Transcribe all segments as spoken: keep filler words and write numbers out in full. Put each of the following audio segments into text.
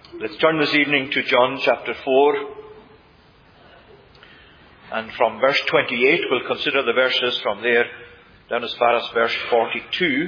Let's turn this evening to John chapter four. And from verse twenty-eight, we'll consider the verses from there down as far as verse forty-two.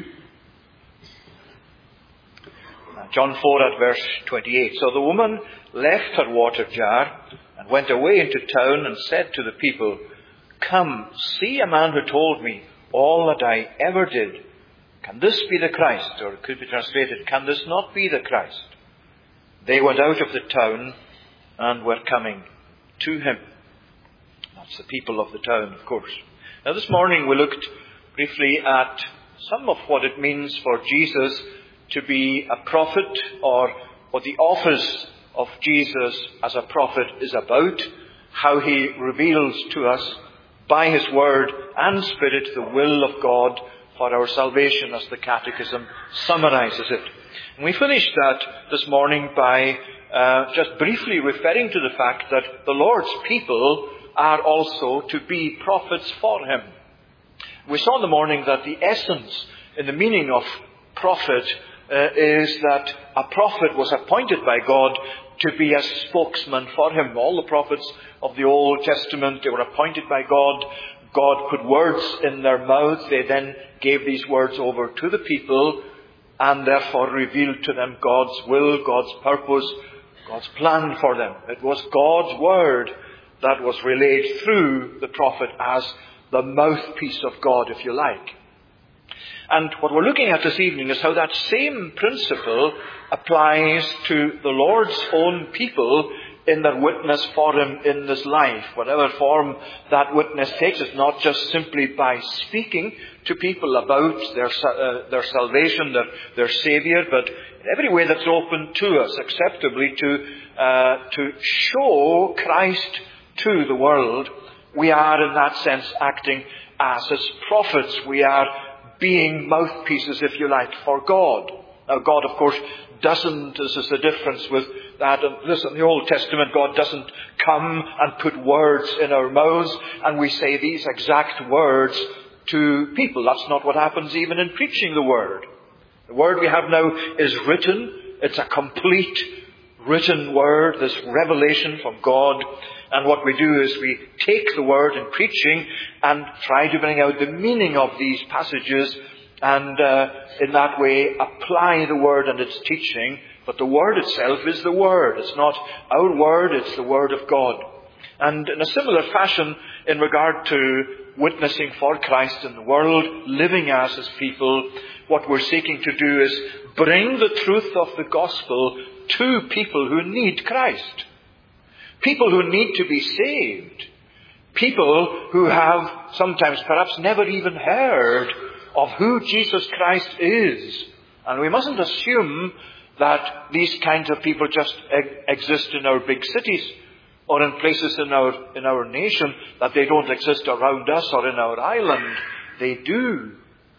John four at verse twenty-eight. So the woman left her water jar and went away into town and said to the people, "Come, see a man who told me all that I ever did. Can this be the Christ?" Or it could be translated, "Can this not be the Christ?" They went out of the town and were coming to him. That's the people of the town, of course. Now this morning we looked briefly at some of what it means for Jesus to be a prophet, or what the office of Jesus as a prophet is about, how he reveals to us by his word and spirit the will of God for our salvation, as the Catechism summarizes it. And we finished that this morning by uh, just briefly referring to the fact that the Lord's people are also to be prophets for him. We saw in the morning that the essence in the meaning of prophet uh, is that a prophet was appointed by God to be a spokesman for him. All the prophets of the Old Testament, they were appointed by God. God put words in their mouths. They then gave these words over to the people and therefore revealed to them God's will, God's purpose, God's plan for them. It was God's word that was relayed through the prophet as the mouthpiece of God, if you like. And what we're looking at this evening is how that same principle applies to the Lord's own people in their witness for him in this life. Whatever form that witness takes, it's not just simply by speaking to people about their uh, their salvation, their, their Saviour, but in every way that's open to us, acceptably to uh, to show Christ to the world. We are in that sense acting as his prophets. We are being mouthpieces, if you like, for God. Now God, of course, doesn't, this is the difference with that. And listen, in the Old Testament, God doesn't come and put words in our mouths and we say these exact words to people. That's not what happens even in preaching the word. The word we have now is written. It's a complete written word, this revelation from God. And what we do is we take the word in preaching and try to bring out the meaning of these passages and uh, in that way apply the word and its teaching. But the word itself is the word. It's not our word, it's the word of God. And in a similar fashion, in regard to witnessing for Christ in the world, living as his people, what we're seeking to do is bring the truth of the gospel to people who need Christ. People who need to be saved. People who have sometimes perhaps never even heard of who Jesus Christ is. And we mustn't assume that these kinds of people just e- exist in our big cities or in places in our in our nation, that they don't exist around us or in our island. They do.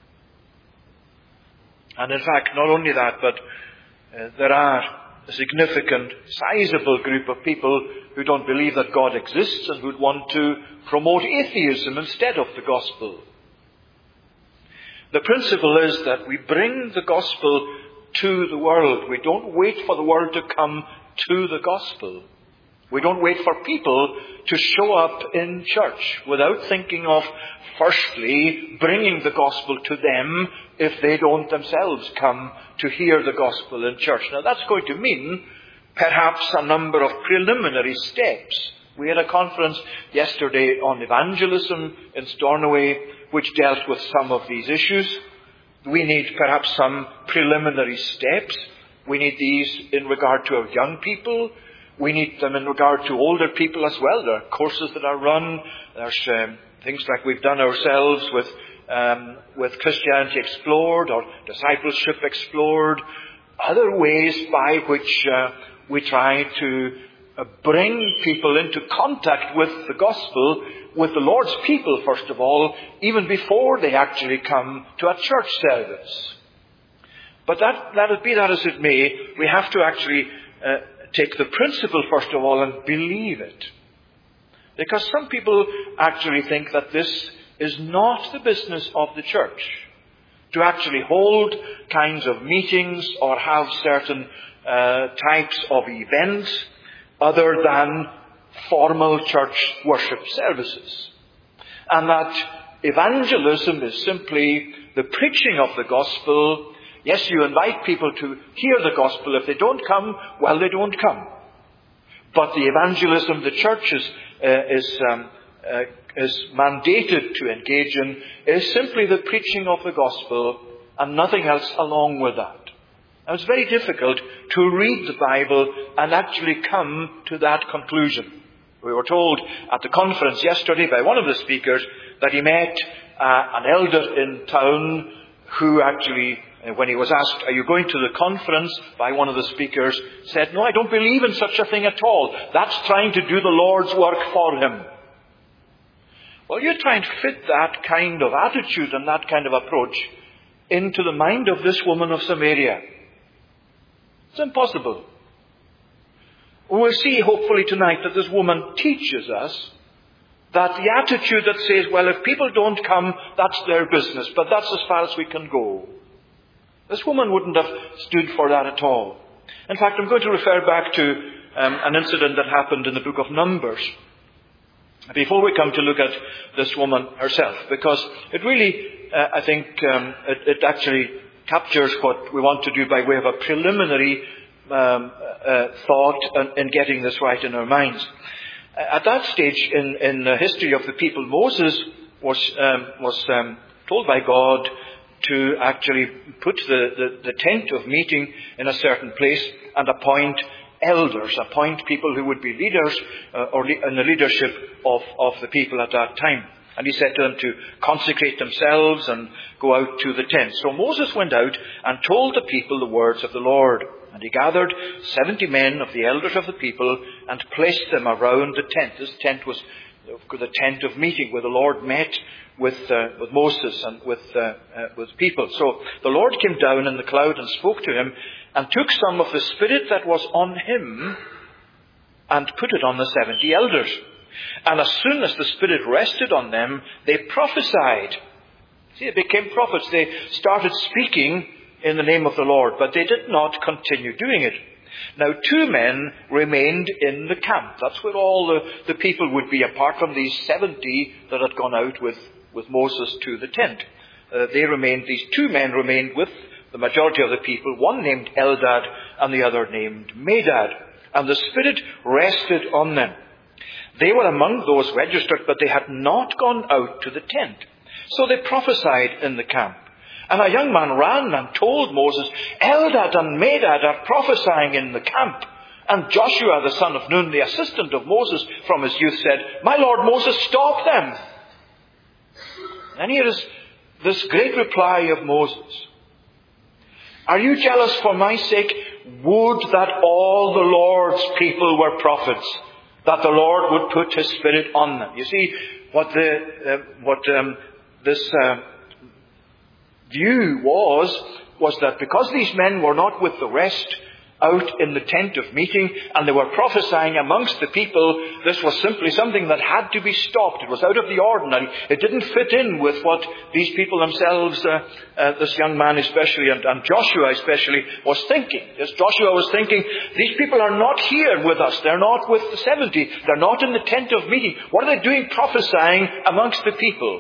And in fact, not only that, but uh, there are a significant, sizable group of people who don't believe that God exists and who'd want to promote atheism instead of the gospel. The principle is that we bring the gospel to the world. We don't wait for the world to come to the gospel. We don't wait for people to show up in church without thinking of, firstly, bringing the gospel to them if they don't themselves come to hear the gospel in church. Now that's going to mean perhaps a number of preliminary steps. We had a conference yesterday on evangelism in Stornoway, which dealt with some of these issues. We need perhaps some preliminary steps. We need these in regard to our young people. We need them in regard to older people as well. There are courses that are run. There's um, things like we've done ourselves with um, with Christianity Explored or Discipleship Explored. Other ways by which uh, we try to uh, bring people into contact with the gospel, with the Lord's people, first of all, even before they actually come to a church service. But that, let it be that as it may, we have to actually uh, take the principle, first of all, and believe it. Because some people actually think that this is not the business of the church. to actually hold kinds of meetings or have certain uh, types of events other than formal church worship services. And that evangelism is simply the preaching of the gospel. Yes, you invite people to hear the gospel. If they don't come, well, they don't come. But the evangelism the church is, uh, is, um, uh, is mandated to engage in is simply the preaching of the gospel and nothing else along with that. Now, it's very difficult to read the Bible and actually come to that conclusion. We were told at the conference yesterday by one of the speakers that he met uh, an elder in town who actually, uh, when he was asked, are you going to the conference, by one of the speakers, said, no, I don't believe in such a thing at all. That's trying to do the Lord's work for him. Well, you're trying to fit that kind of attitude and that kind of approach into the mind of this woman of Samaria. It's impossible. We'll see, hopefully, tonight that this woman teaches us that the attitude that says, well, if people don't come, that's their business, but that's as far as we can go. This woman wouldn't have stood for that at all. In fact, I'm going to refer back to um, an incident that happened in the book of Numbers before we come to look at this woman herself, because it really, uh, I think, um, it, it actually captures what we want to do by way of a preliminary um, uh, thought in, in getting this right in our minds. At that stage in, in the history of the people, Moses was um, was um, told by God to actually put the, the, the tent of meeting in a certain place and appoint elders, appoint people who would be leaders uh, or le- in the leadership of, of the people at that time. And he said to them to consecrate themselves and go out to the tent. So Moses went out and told the people the words of the Lord. And he gathered seventy men of the elders of the people and placed them around the tent. This tent was the tent of meeting where the Lord met with uh, with Moses and with uh, uh, with people. So the Lord came down in the cloud and spoke to him and took some of the Spirit that was on him and put it on the seventy elders. And as soon as the Spirit rested on them, they prophesied. See, they became prophets. They started speaking in the name of the Lord, but they did not continue doing it. Now, two men remained in the camp. That's where all the, the people would be, apart from these seventy that had gone out with, with Moses to the tent. Uh, they remained, these two men remained with the majority of the people, one named Eldad and the other named Medad. And the Spirit rested on them. They were among those registered, but they had not gone out to the tent. So they prophesied in the camp. And a young man ran and told Moses, Eldad and Medad are prophesying in the camp. And Joshua, the son of Nun, the assistant of Moses from his youth, said, my Lord Moses, stop them. And here is this great reply of Moses. Are you jealous for my sake? Would that all the Lord's people were prophets, that the Lord would put his Spirit on them. You see, what the uh, what um, this uh, view was, was that because these men were not with the rest out in the tent of meeting, and they were prophesying amongst the people, this was simply something that had to be stopped. It was out of the ordinary. It didn't fit in with what these people themselves, uh, uh, this young man especially, and, and Joshua especially, was thinking. As Joshua was thinking, these people are not here with us. They're not with the seventy. They're not in the tent of meeting. What are they doing prophesying amongst the people?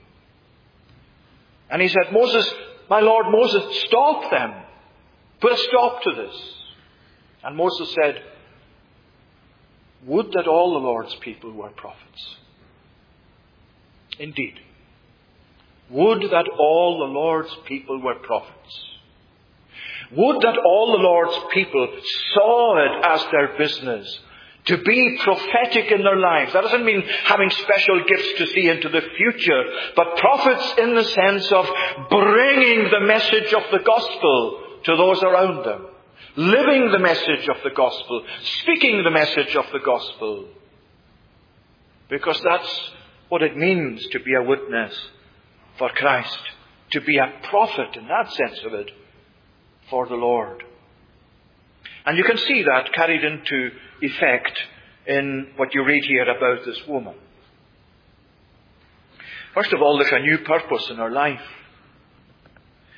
And he said, Moses, my Lord Moses, stop them. Put a stop to this. And Moses said, would that all the Lord's people were prophets. Indeed. Would that all the Lord's people were prophets. Would that all the Lord's people saw it as their business to be prophetic in their lives. That doesn't mean having special gifts to see into the future, but prophets in the sense of bringing the message of the gospel to those around them. Living the message of the gospel. Speaking the message of the gospel. Because that's what it means to be a witness for Christ. To be a prophet in that sense of it for the Lord. And you can see that carried into effect in what you read here about this woman. First of all, there's a new purpose in her life.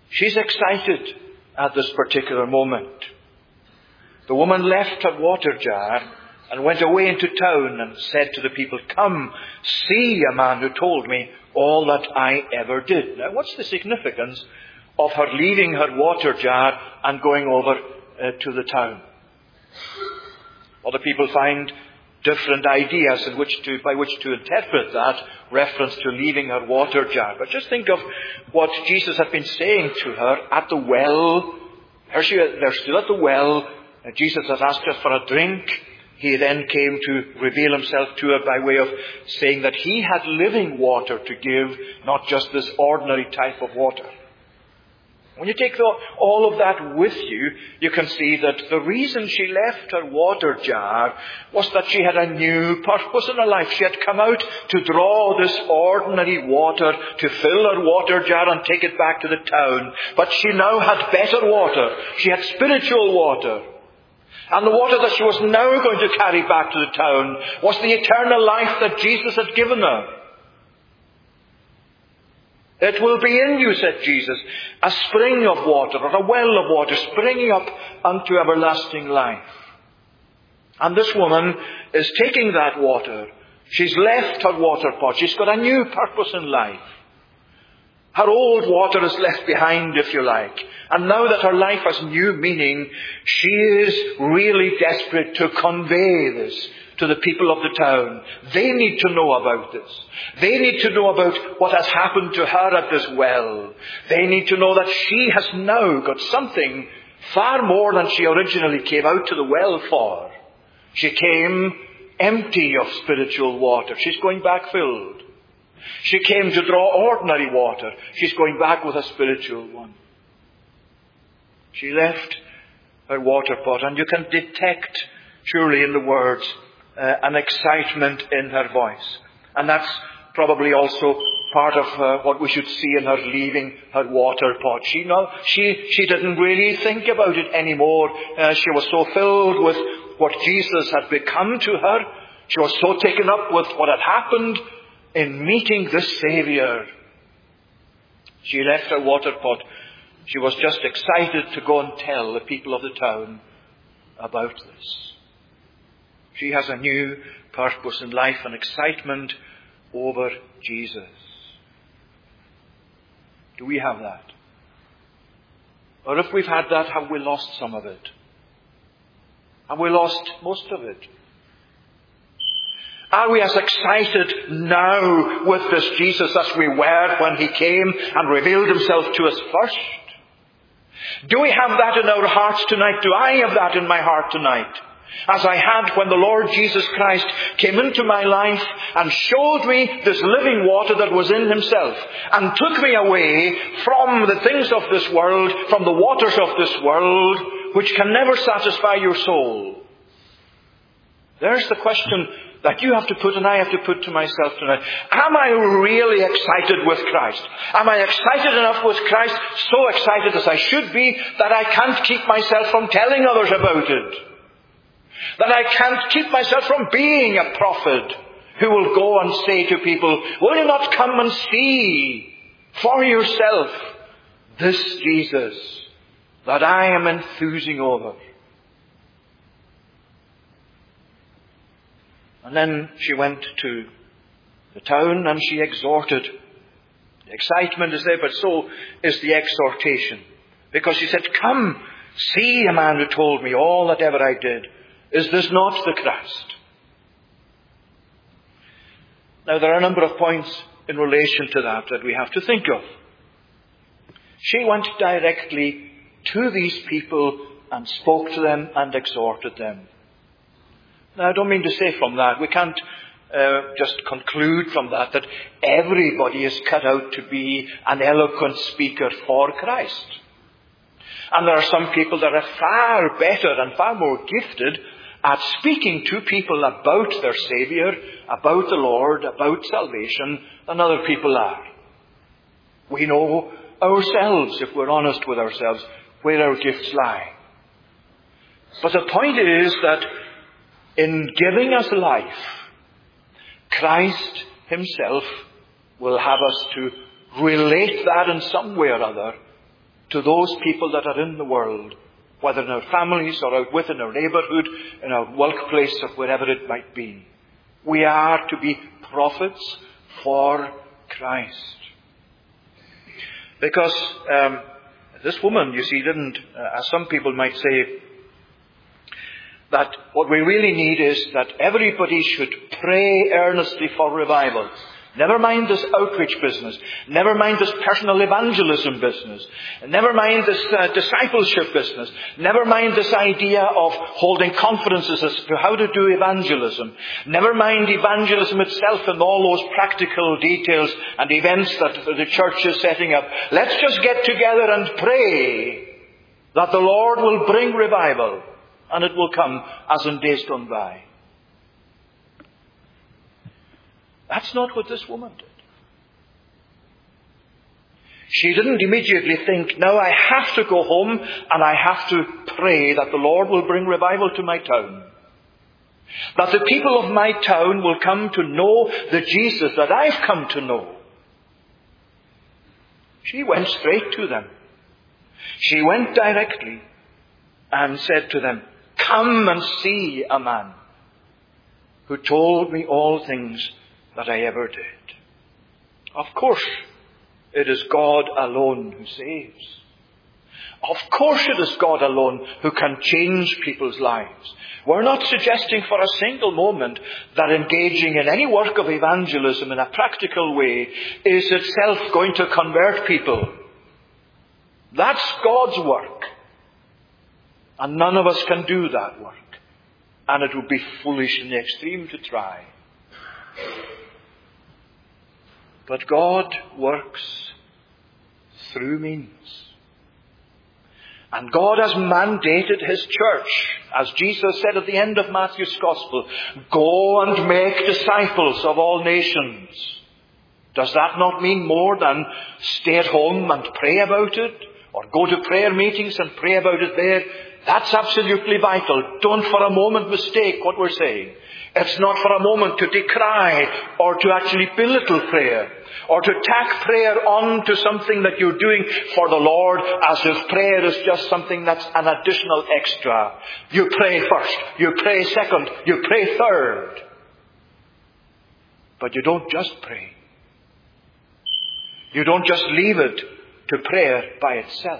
She's excited at this particular moment. The woman left her water jar and went away into town and said to the people, "Come, see a man who told me all that I ever did." Now, what's the significance of her leaving her water jar and going over uh, to the town? Other people find different ideas in which to, by which to interpret that reference to leaving her water jar. But just think of what Jesus had been saying to her at the well. Here she, they're still at the well. Uh, Jesus had asked her for a drink. He then came to reveal himself to her by way of saying that he had living water to give, not just this ordinary type of water. When you take the, all of that with you, you can see that the reason she left her water jar was that she had a new purpose in her life. She had come out to draw this ordinary water, to fill her water jar and take it back to the town. But she now had better water. She had spiritual water. And the water that she was now going to carry back to the town was the eternal life that Jesus had given her. "It will be in you," said Jesus, "a spring of water or a well of water springing up unto everlasting life." And this woman is taking that water. She's left her water pot. She's got a new purpose in life. Her old water is left behind, if you like. And now that her life has new meaning, she is really desperate to convey this to the people of the town. They need to know about this. They need to know about what has happened to her at this well. They need to know that she has now got something far more than she originally came out to the well for. She came empty of spiritual water. She's going back filled. She came to draw ordinary water. She's going back with a spiritual one. She left her water pot, and you can detect, surely in the words, uh, an excitement in her voice. And that's probably also part of uh, what we should see in her leaving her water pot. She, no, she, she didn't really think about it anymore. Uh, she was so filled with what Jesus had become to her. She was so taken up with what had happened in meeting this Savior. She left her water pot. She was just excited to go and tell the people of the town about this. She has a new purpose in life, an excitement over Jesus. Do we have that? Or if we've had that, have we lost some of it? Have we lost most of it? Are we as excited now with this Jesus as we were when he came and revealed himself to us first? Do we have that in our hearts tonight? Do I have that in my heart tonight? As I had when the Lord Jesus Christ came into my life and showed me this living water that was in himself and took me away from the things of this world, from the waters of this world, which can never satisfy your soul. There's the question that you have to put and I have to put to myself tonight. Am I really excited with Christ? Am I excited enough with Christ, so excited as I should be, that I can't keep myself from telling others about it? That I can't keep myself from being a prophet who will go and say to people, will you not come and see for yourself this Jesus that I am enthusing over? And then she went to the town and she exhorted. The excitement is there, but so is the exhortation. Because she said, come, see a man who told me all that ever I did. Is this not the Christ? Now there are a number of points in relation to that that we have to think of. She went directly to these people and spoke to them and exhorted them. Now I don't mean to say from that, we can't uh, just conclude from that that everybody is cut out to be an eloquent speaker for Christ. And there are some people that are far better and far more gifted at speaking to people about their Savior, about the Lord, about salvation, than other people are. We know ourselves, if we're honest with ourselves, where our gifts lie. But the point is that in giving us life, Christ himself will have us to relate that in some way or other to those people that are in the world, whether in our families or out within our neighbourhood, in our workplace or wherever it might be. We are to be prophets for Christ. Because um, this woman, you see, didn't, uh, as some people might say, that what we really need is that everybody should pray earnestly for revival. Never mind this outreach business. Never mind this personal evangelism business. Never mind this uh, discipleship business. Never mind this idea of holding conferences as to how to do evangelism. Never mind evangelism itself and all those practical details and events that the church is setting up. Let's just get together and pray that the Lord will bring revival, and it will come as in days gone by. That's not what this woman did. She didn't immediately think, now I have to go home and I have to pray that the Lord will bring revival to my town. That the people of my town will come to know the Jesus that I've come to know. She went straight to them. She went directly and said to them, come and see a man who told me all things that I ever did. Of course, it is God alone who saves. Of course it is God alone who can change people's lives. We're not suggesting for a single moment that engaging in any work of evangelism in a practical way is itself going to convert people. That's God's work. And none of us can do that work. And it would be foolish in the extreme to try. But God works through means. And God has mandated His church, as Jesus said at the end of Matthew's Gospel, go and make disciples of all nations. Does that not mean more than stay at home and pray about it? Or go to prayer meetings and pray about it there? That's absolutely vital. Don't for a moment mistake what we're saying. It's not for a moment to decry or to actually belittle prayer or to tack prayer on to something that you're doing for the Lord as if prayer is just something that's an additional extra. You pray first, you pray second, you pray third. But you don't just pray. You don't just leave it to prayer by itself.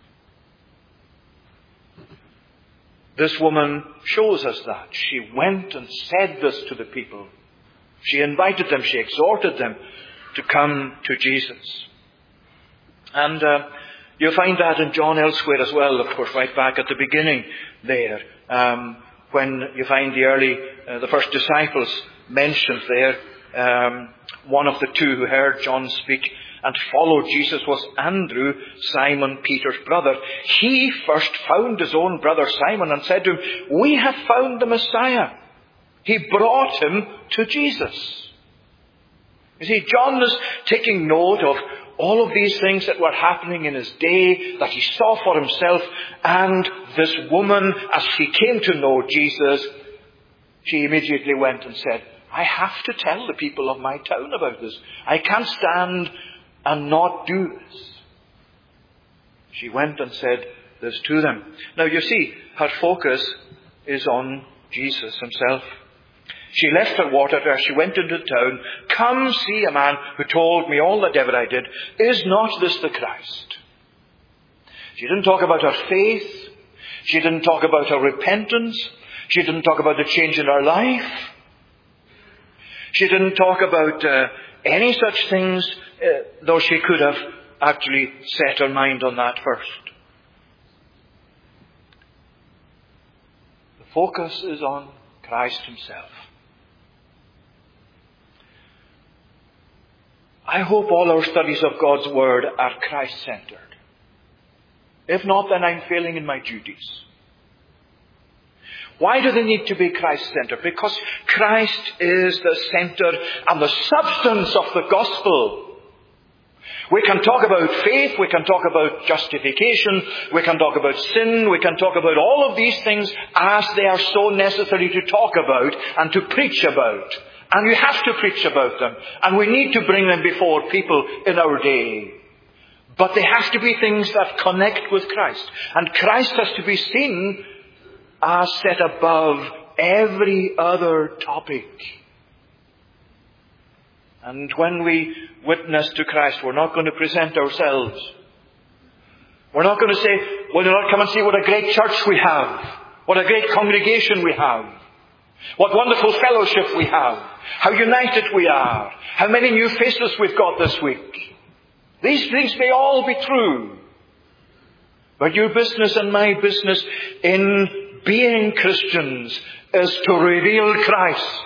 This woman shows us that. She went and said this to the people. She invited them, she exhorted them to come to Jesus. And uh, you'll find that in John elsewhere as well, of course, right back at the beginning there. Um, when you find the early, uh, the first disciples mentioned there, um, one of the two who heard John speak and followed Jesus was Andrew, Simon Peter's brother. He first found his own brother Simon and said to him, we have found the Messiah. He brought him to Jesus. You see, John is taking note of all of these things that were happening in his day, that he saw for himself. And this woman, as she came to know Jesus, she immediately went and said, I have to tell the people of my town about this. I can't stand and not do this. She went and said this to them. Now you see, her focus is on Jesus himself. She left her water there. She went into the town. Come see a man who told me all that ever I did. Is not this the Christ? She didn't talk about her faith. She didn't talk about her repentance. She didn't talk about the change in her life. She didn't talk about uh, any such things, uh, though she could have actually set her mind on that first. The focus is on Christ himself. I hope all our studies of God's Word are Christ-centered. If not, then I'm failing in my duties. Why do they need to be Christ-centered? Because Christ is the center and the substance of the gospel. We can talk about faith, we can talk about justification, we can talk about sin, we can talk about all of these things as they are so necessary to talk about and to preach about. And you have to preach about them. And we need to bring them before people in our day. But they have to be things that connect with Christ. And Christ has to be seen as set above every other topic. And when we witness to Christ, we're not going to present ourselves. We're not going to say, well, do not come and see what a great church we have. What a great congregation we have. What wonderful fellowship we have. How united we are. How many new faces we've got this week. These things may all be true. But your business and my business in being Christians is to reveal Christ.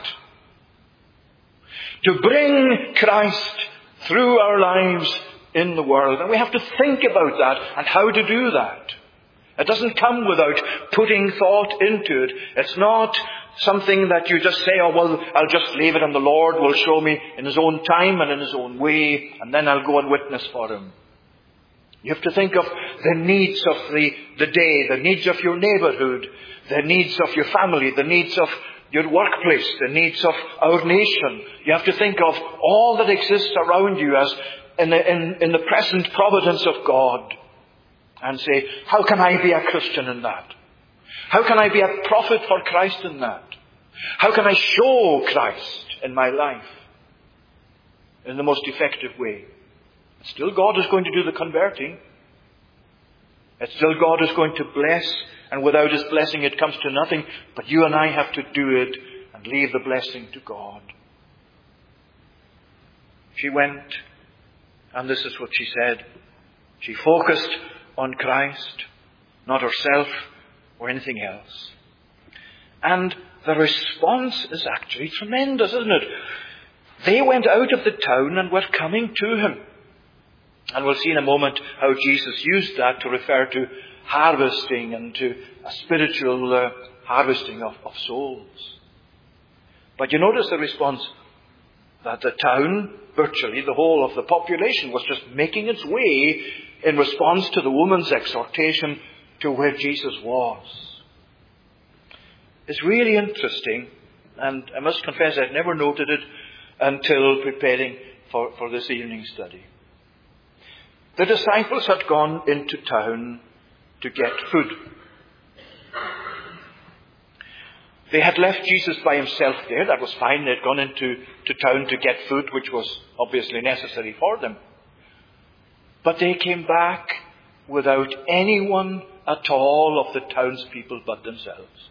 To bring Christ through our lives in the world. And we have to think about that and how to do that. It doesn't come without putting thought into it. It's not something that you just say, oh, well, I'll just leave it and the Lord will show me in His own time and in His own way, and then I'll go and witness for Him. You have to think of the needs of the, the day, the needs of your neighborhood, the needs of your family, the needs of your workplace, the needs of our nation. You have to think of all that exists around you as in the, in, in the present providence of God. And say, how can I be a Christian in that? How can I be a prophet for Christ in that? How can I show Christ in my life in the most effective way? Still God is going to do the converting. It's still God is going to bless. And without His blessing it comes to nothing. But you and I have to do it and leave the blessing to God. She went, and this is what she said. She focused on Christ, not herself or anything else. And the response is actually tremendous, isn't it? They went out of the town and were coming to Him. And we'll see in a moment how Jesus used that to refer to harvesting and to a spiritual uh, harvesting of, of souls. But you notice the response that the town, virtually the whole of the population, was just making its way in response to the woman's exhortation to where Jesus was. It's really interesting, and I must confess I'd never noted it until preparing for, for this evening study. The disciples had gone into town to get food. They had left Jesus by Himself there. That was fine. They had gone into to town to get food, which was obviously necessary for them. But they came back without anyone at all of the townspeople but themselves.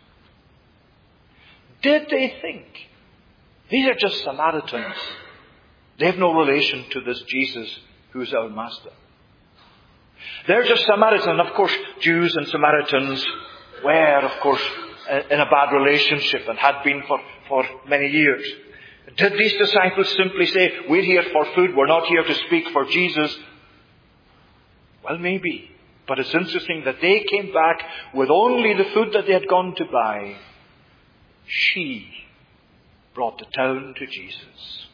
Did they think, these are just Samaritans. They have no relation to this Jesus who is our Master. They're just Samaritans. And of course, Jews and Samaritans were, of course, in a bad relationship and had been for, for many years. Did these disciples simply say, we're here for food, we're not here to speak for Jesus? Well, maybe. But it's interesting that they came back with only the food that they had gone to buy. She brought the town to Jesus.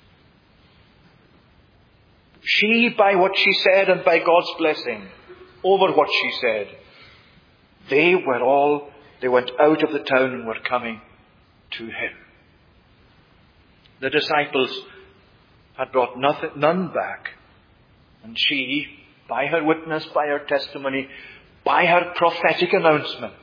She, by what she said and by God's blessing over what she said, they were all, they went out of the town and were coming to Him. The disciples had brought nothing, none back. And she, by her witness, by her testimony, by her prophetic announcement,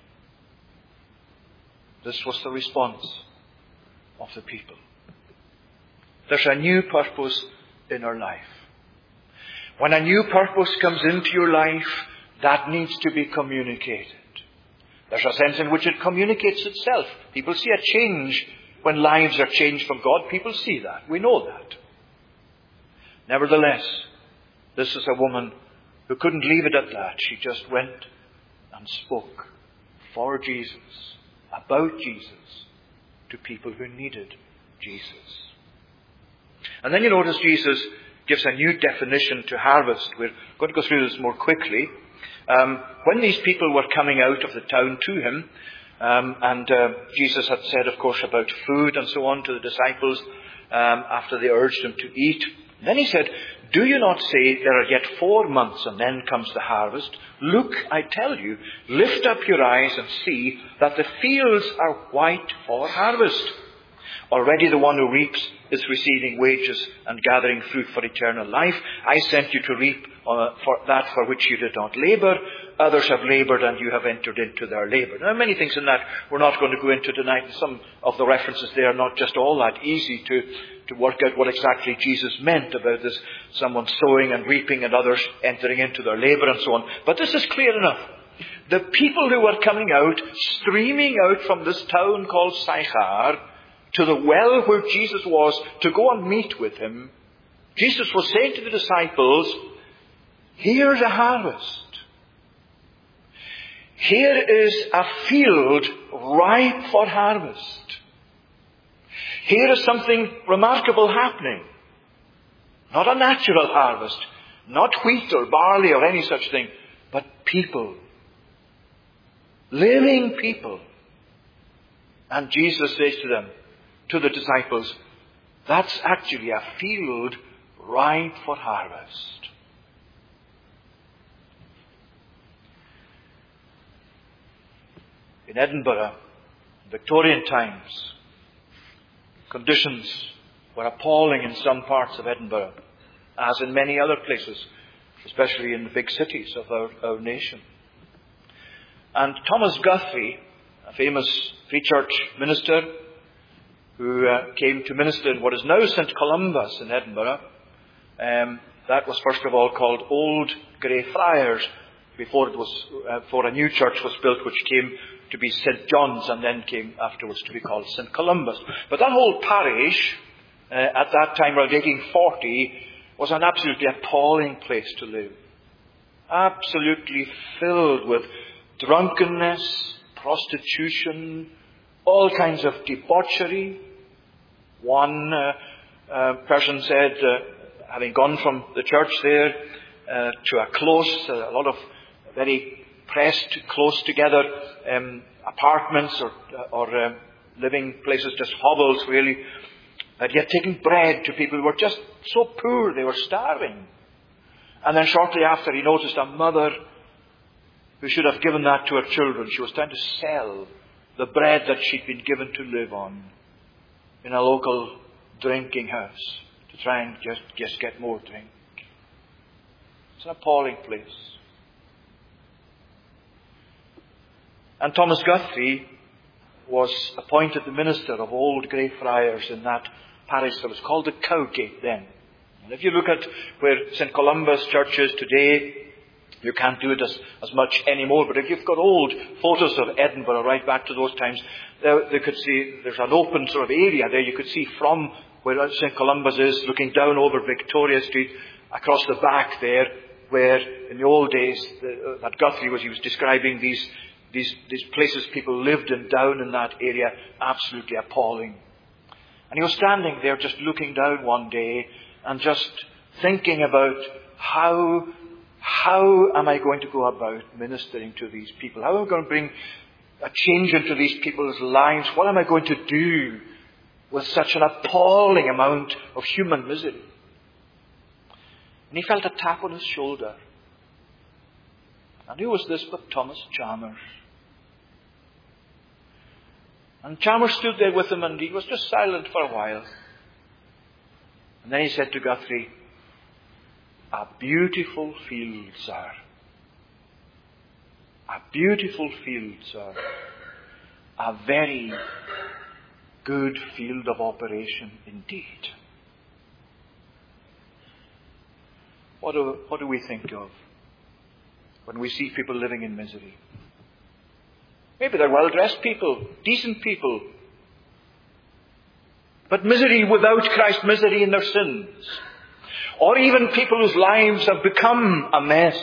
this was the response of the people. There's a new purpose in our life. When a new purpose comes into your life, that needs to be communicated. There's a sense in which it communicates itself. People see a change when lives are changed from God. People see that. We know that. Nevertheless, this is a woman who couldn't leave it at that. She just went and spoke for Jesus, about Jesus, to people who needed Jesus. And then you notice Jesus gives a new definition to harvest. We're going to go through this more quickly. Um, when these people were coming out of the town to Him, um, and uh, Jesus had said, of course, about food and so on to the disciples um, after they urged Him to eat. And then He said, do you not say there are yet four months and then comes the harvest? Look, I tell you, lift up your eyes and see that the fields are white for harvest. Already the one who reaps is receiving wages and gathering fruit for eternal life. I sent you to reap uh, for that for which you did not labor. Others have labored and you have entered into their labor. Now, many things in that we're not going to go into tonight. Some of the references there are not just all that easy to, to work out what exactly Jesus meant about this. Someone sowing and reaping and others entering into their labor and so on. But this is clear enough. The people who were coming out, streaming out from this town called Sychar, to the well where Jesus was to go and meet with him, Jesus was saying to the disciples, here's a harvest. Here is a field ripe for harvest. Here is something remarkable happening. Not a natural harvest, not wheat or barley or any such thing, but people. Living people. And Jesus says to them, to the disciples, that's actually a field ripe for harvest. In Edinburgh, Victorian times, conditions were appalling in some parts of Edinburgh, as in many other places, especially in the big cities of our, our nation. And Thomas Guthrie, a famous Free Church minister, who uh, came to minister in what is now Saint Columba's in Edinburgh. Um, that was first of all called Old Grey Friars before it was, uh, before a new church was built, which came to be Saint John's and then came afterwards to be called Saint Columba's. But that whole parish, uh, at that time around eighteen forty, was an absolutely appalling place to live. Absolutely filled with drunkenness, prostitution, all kinds of debauchery. One uh, uh, person said, uh, having gone from the church there uh, to a close, uh, a lot of very pressed, close together um, apartments or, or um, living places, just hovels really, and yet taking bread to people who were just so poor they were starving. And then shortly after he noticed a mother who should have given that to her children. She was trying to sell the bread that she'd been given to live on in a local drinking house to try and just, just get more drink. It's an appalling place. And Thomas Guthrie was appointed the minister of Old Grey Friars in that parish that was called the Cowgate then. And if you look at where Saint Columba's church is today, you can't do it as, as much anymore, but if you've got old photos of Edinburgh right back to those times, there, they could see there's an open sort of area there. You could see from where Saint Columba's is, looking down over Victoria Street, across the back there, where in the old days the, that Guthrie was, he was describing these, these, these places people lived in down in that area, absolutely appalling. And he was standing there just looking down one day and just thinking about how How am I going to go about ministering to these people? How am I going to bring a change into these people's lives? What am I going to do with such an appalling amount of human misery? And he felt a tap on his shoulder. And who was this but Thomas Chalmers? And Chalmers stood there with him and he was just silent for a while. And then he said to Guthrie, "A beautiful field, sir. A beautiful field, sir. A very good field of operation indeed." What do, what do we think of when we see people living in misery? Maybe they're well-dressed people, decent people. But misery without Christ, misery in their sins. Or even people whose lives have become a mess.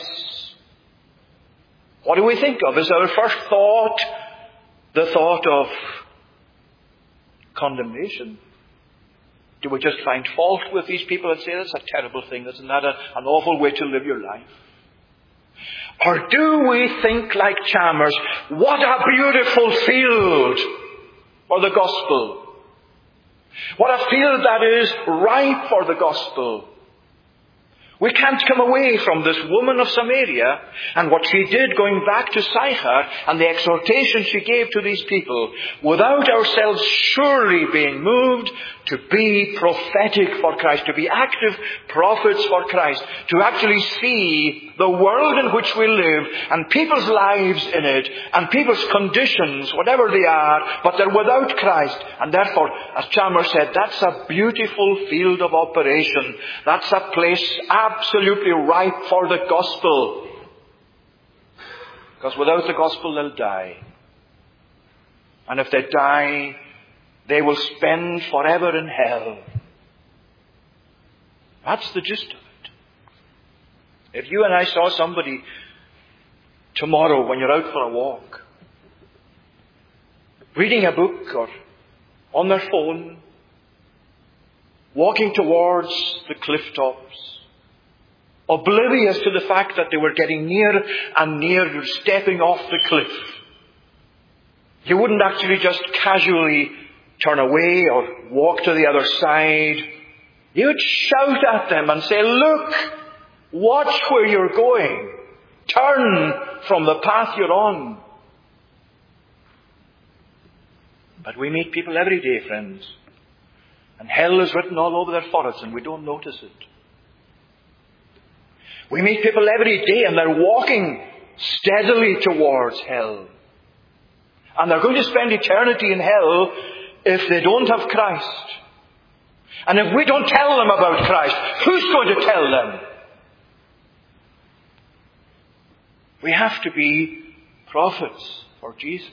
What do we think of? Is our first thought the thought of condemnation? Do we just find fault with these people and say, that's a terrible thing, isn't that a, an awful way to live your life? Or do we think like Chalmers, what a beautiful field for the gospel. What a field that is ripe for the gospel. We can't come away from this woman of Samaria and what she did going back to Sychar and the exhortation she gave to these people without ourselves surely being moved to be prophetic for Christ, to be active prophets for Christ, to actually see the world in which we live and people's lives in it and people's conditions, whatever they are, but they're without Christ. And therefore, as Chalmers said, that's a beautiful field of operation. That's a place absolutely ripe for the gospel. Because without the gospel, they'll die. And if they die, they will spend forever in hell. That's the gist of it. If you and I saw somebody tomorrow when you're out for a walk, reading a book or on their phone, walking towards the cliff tops, oblivious to the fact that they were getting near and near to stepping off the cliff, you wouldn't actually just casually turn away or walk to the other side. You would shout at them and say, look, watch where you're going. Turn from the path you're on. But we meet people every day, friends. And hell is written all over their foreheads and we don't notice it. We meet people every day and they're walking steadily towards hell. And they're going to spend eternity in hell if they don't have Christ. And if we don't tell them about Christ, who's going to tell them? We have to be prophets for Jesus.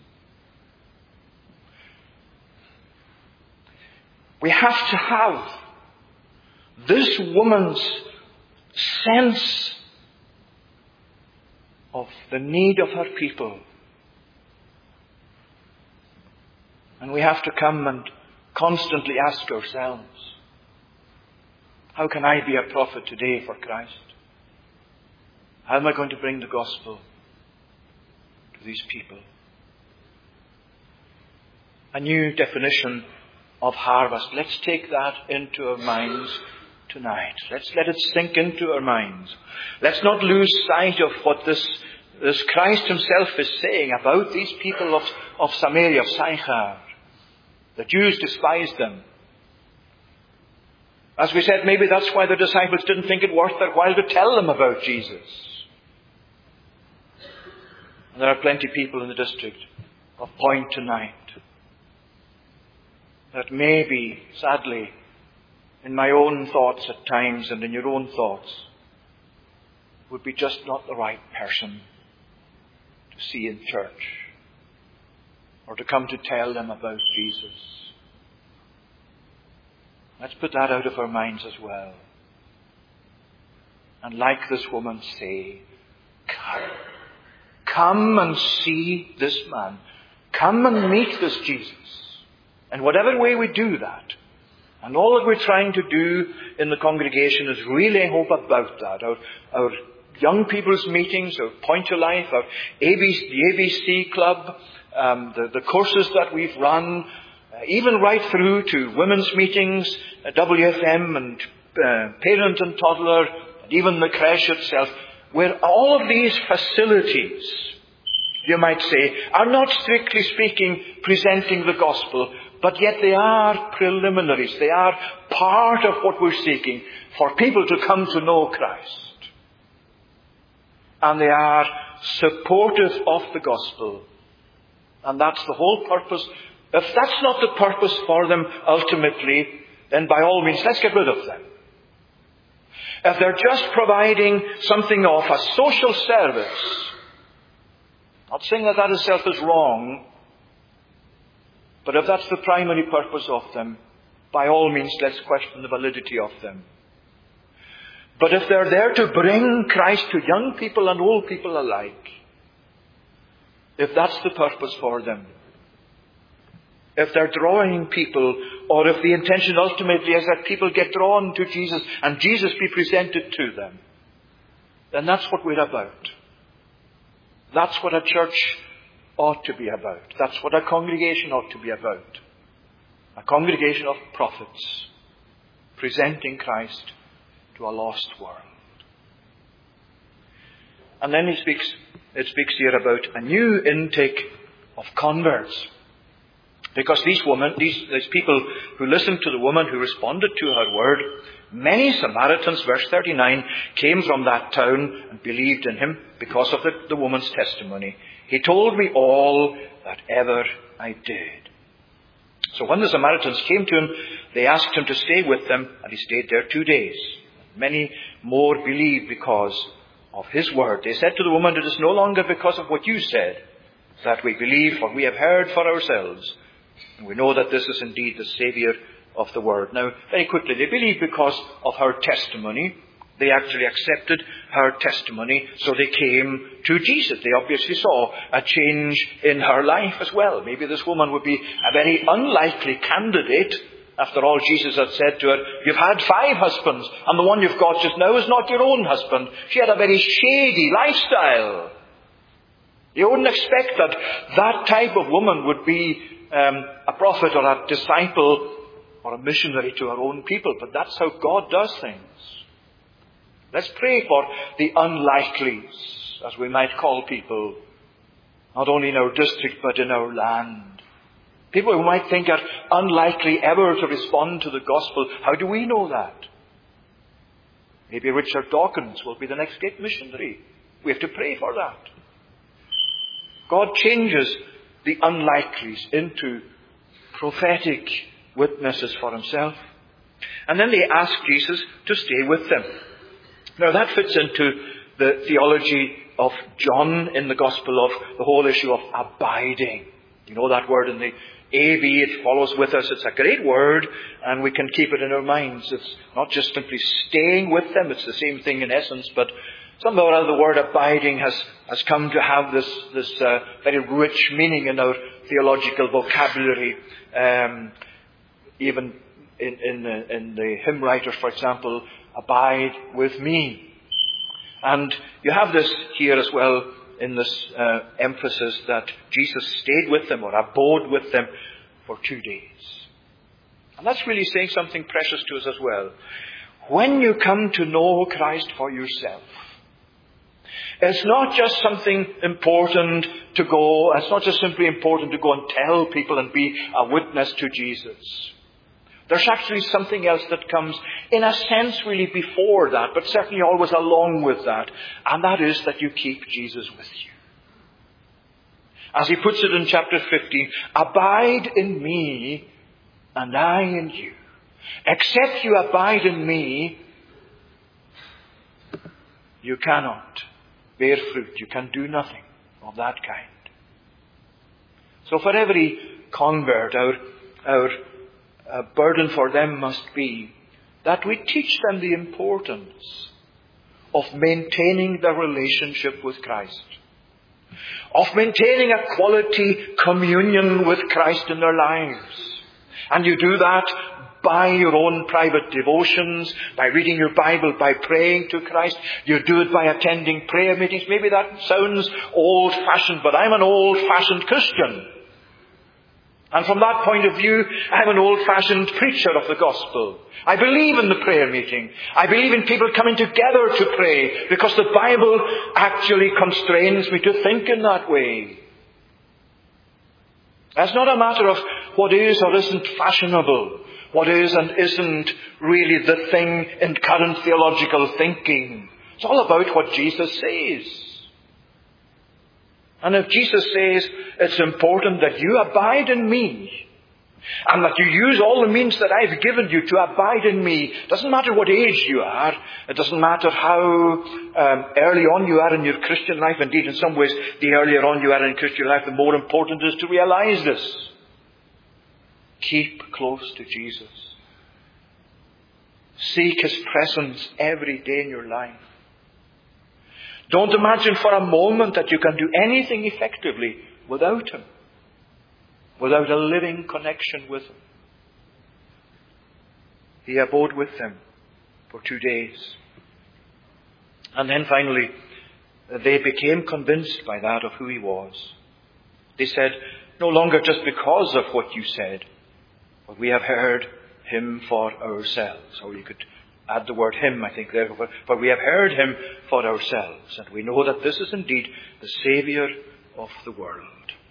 We have to have this woman's sense of the need of her people. And we have to come and constantly ask ourselves, how can I be a prophet today for Christ? How am I going to bring the gospel to these people? A new definition of harvest. Let's take that into our minds tonight. Let's let it sink into our minds. Let's not lose sight of what this, this Christ himself is saying about these people of, of Samaria, of Sychar. The Jews despised them. As we said, maybe that's why the disciples didn't think it worth their while to tell them about Jesus. And there are plenty of people in the district of Point tonight that maybe, sadly, in my own thoughts at times and in your own thoughts, would be just not the right person to see in church or to come to tell them about Jesus. Let's put that out of our minds as well. And like this woman, say, come. Come and see this man. Come and meet this Jesus. And whatever way we do that, and all that we're trying to do in the congregation is really hope about that. Our, our young people's meetings, our Point to Life, our A B C, the A B C Club, um, the, the courses that we've run, uh, even right through to women's meetings, uh, W F M and uh, parent and toddler, and even the creche itself, where all of these facilities, you might say, are not strictly speaking presenting the gospel, but yet they are preliminaries. They are part of what we're seeking for people to come to know Christ. And they are supportive of the gospel. And that's the whole purpose. If that's not the purpose for them ultimately, then by all means, let's get rid of them. If they're just providing something of a social service, not saying that that itself is wrong, but if that's the primary purpose of them, by all means, let's question the validity of them. But if they're there to bring Christ to young people and old people alike, if that's the purpose for them, if they're drawing people, or if the intention ultimately is that people get drawn to Jesus and Jesus be presented to them, then that's what we're about. That's what a church ought to be about. That's what a congregation ought to be about. A congregation of prophets presenting Christ to a lost world. And then he speaks, it speaks here about a new intake of converts. Because these women, these, these people who listened to the woman who responded to her word, many Samaritans, verse thirty-nine, came from that town and believed in him because of the, the woman's testimony. He told me all that ever I did. So when the Samaritans came to him, they asked him to stay with them, and he stayed there two days. Many more believed because of his word. They said to the woman, it is no longer because of what you said that we believe, for we have heard for ourselves. And we know that this is indeed the Saviour of the world. Now, very quickly, they believed because of her testimony. They actually accepted her testimony, so they came to Jesus. They obviously saw a change in her life as well. Maybe this woman would be a very unlikely candidate. After all, Jesus had said to her, you've had five husbands, and the one you've got just now is not your own husband. She had a very shady lifestyle. You wouldn't expect that that type of woman would be um, a prophet or a disciple or a missionary to her own people. But that's how God does things. Let's pray for the unlikelies, as we might call people, not only in our district but in our land. People who might think are unlikely ever to respond to the gospel. How do we know that? Maybe Richard Dawkins will be the next great missionary. We have to pray for that. God changes the unlikelies into prophetic witnesses for himself. And then they ask Jesus to stay with them. Now that fits into the theology of John in the Gospel of the whole issue of abiding. You know that word in the A V, it follows with us. It's a great word, and we can keep it in our minds. It's not just simply staying with them. It's the same thing in essence, but somehow or other the word abiding has, has come to have this, this uh, very rich meaning in our theological vocabulary. Um, even in, in, the, in the hymn writers, for example, abide with me. And you have this here as well in this uh, emphasis that Jesus stayed with them or abode with them for two days. And that's really saying something precious to us as well. When you come to know Christ for yourself, it's not just something important to go, it's not just simply important to go and tell people and be a witness to Jesus. There's actually something else that comes, in a sense, really before that, but certainly always along with that. And that is that you keep Jesus with you. As he puts it in chapter fifteen, abide in me and I in you. Except you abide in me, you cannot bear fruit. You can do nothing of that kind. So for every convert, our, our A burden for them must be that we teach them the importance of maintaining their relationship with Christ, of maintaining a quality communion with Christ in their lives. And you do that by your own private devotions, by reading your Bible, by praying to Christ. You do it by attending prayer meetings. Maybe that sounds old-fashioned, but I'm an old-fashioned Christian. And from that point of view, I'm an old-fashioned preacher of the gospel. I believe in the prayer meeting. I believe in people coming together to pray because the Bible actually constrains me to think in that way. It's not a matter of what is or isn't fashionable, what is and isn't really the thing in current theological thinking. It's all about what Jesus says. And if Jesus says it's important that you abide in me and that you use all the means that I've given you to abide in me, it doesn't matter what age you are, it doesn't matter how um, early on you are in your Christian life. Indeed, in some ways, the earlier on you are in Christian life, the more important it is to realize this. Keep close to Jesus. Seek his presence every day in your life. Don't imagine for a moment that you can do anything effectively without him, without a living connection with him. He abode with them for two days. And then finally, they became convinced by that of who he was. They said, no longer just because of what you said, but we have heard him for ourselves. Or you could Add the word him, I think, there. For, for we have heard him for ourselves, and we know that this is indeed the Saviour of the world.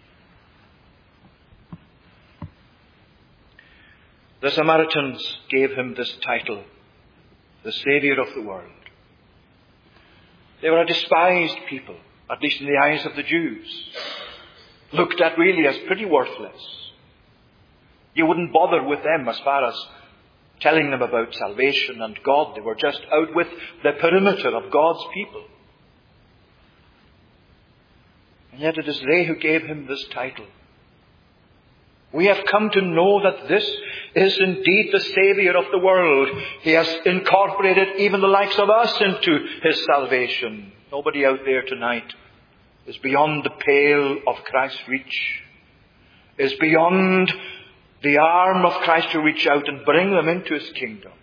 The Samaritans gave him this title, the Saviour of the world. They were a despised people, at least in the eyes of the Jews, looked at really as pretty worthless. You wouldn't bother with them as far as telling them about salvation and God. They were just out with the perimeter of God's people. And yet it is they who gave him this title. We have come to know that this is indeed the Saviour of the world. He has incorporated even the likes of us into his salvation. Nobody out there tonight is beyond the pale of Christ's reach, is beyond the arm of Christ to reach out and bring them into his kingdom.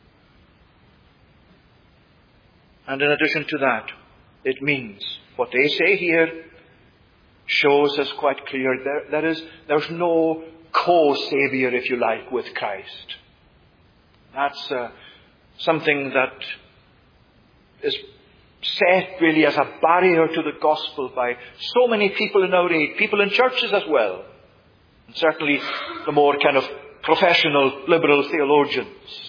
And in addition to that, it means what they say here shows us quite clear there, there is, there's no co-Saviour, if you like, with Christ. That's uh, something that is set really as a barrier to the gospel by so many people in our age, people in churches as well, and certainly the more kind of professional liberal theologians.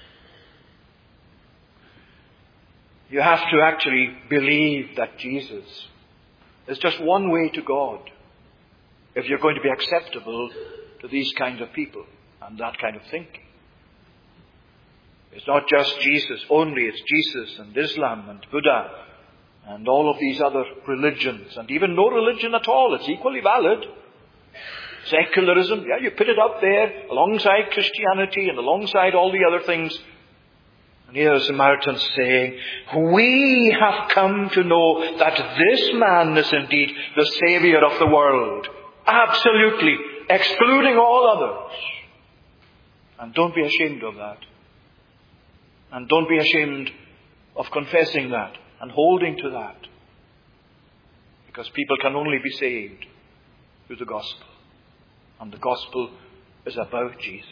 You have to actually believe that Jesus is just one way to God if you're going to be acceptable to these kinds of people and that kind of thinking. It's not just Jesus only, it's Jesus and Islam and Buddha and all of these other religions, and even no religion at all. It's equally valid. Secularism, yeah, you put it up there alongside Christianity and alongside all the other things. And here the Samaritans saying, we have come to know that this man is indeed the Saviour of the world. Absolutely. Excluding all others. And don't be ashamed of that. And don't be ashamed of confessing that and holding to that. Because people can only be saved through the gospel. And the gospel is about Jesus.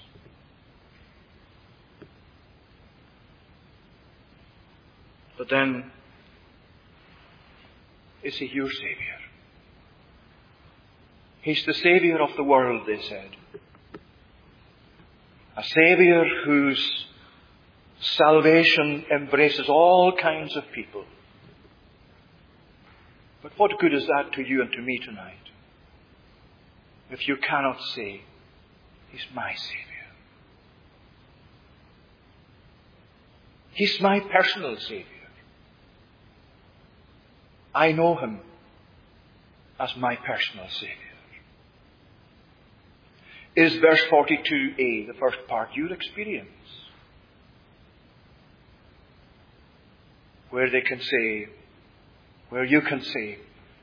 But then, is he your Saviour? He's the Saviour of the world, they said. A Saviour whose salvation embraces all kinds of people. But what good is that to you and to me tonight, if you cannot say, he's my Saviour? He's my personal Saviour. I know him as my personal Saviour. Is verse forty-two a, the first part, your experience? Where they can say, where you can say,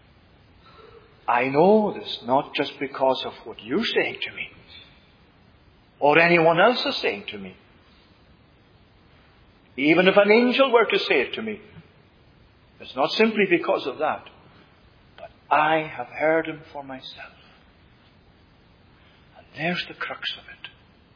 I know this not just because of what you're saying to me, or anyone else is saying to me. Even if an angel were to say it to me, it's not simply because of that, but I have heard him for myself. And there's the crux of it.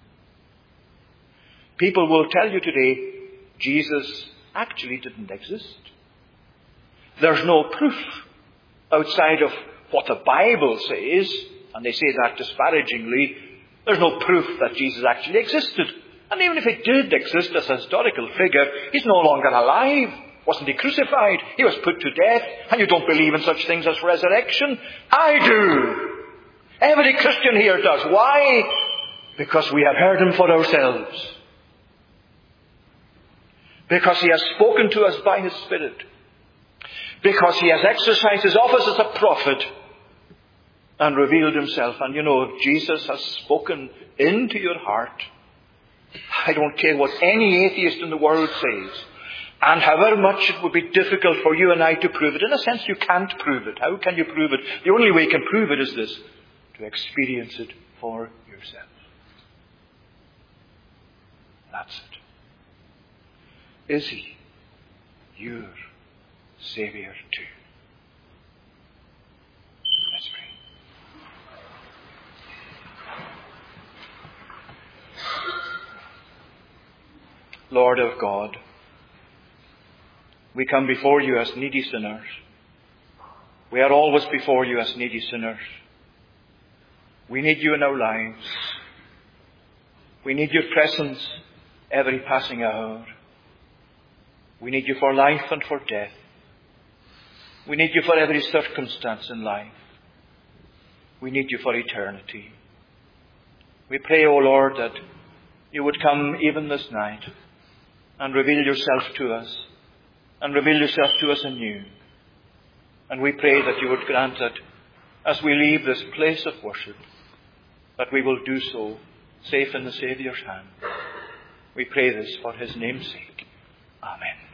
People will tell you today, Jesus actually didn't exist. There's no proof outside of what the Bible says, and they say that disparagingly. There's no proof that Jesus actually existed. And even if he did exist as a historical figure, he's no longer alive. Wasn't he crucified? He was put to death. And you don't believe in such things as resurrection? I do. Every Christian here does. Why? Because we have heard him for ourselves. Because he has spoken to us by his Spirit. Because he has exercised his office as a prophet and revealed himself. And you know, Jesus has spoken into your heart. I don't care what any atheist in the world says. And however much it would be difficult for you and I to prove it. In a sense, you can't prove it. How can you prove it? The only way you can prove it is this: to experience it for yourself. That's it. Is he your Saviour too? Let's pray. Lord of God. We come before you as needy sinners. We are always before you as needy sinners. We need you in our lives. We need your presence every passing hour. We need you for life and for death. We need you for every circumstance in life. We need you for eternity. We pray, O Lord, that you would come even this night and reveal yourself to us, and reveal yourself to us anew. And we pray that you would grant that as we leave this place of worship, that we will do so safe in the Saviour's hand. We pray this for his name's sake. Amen.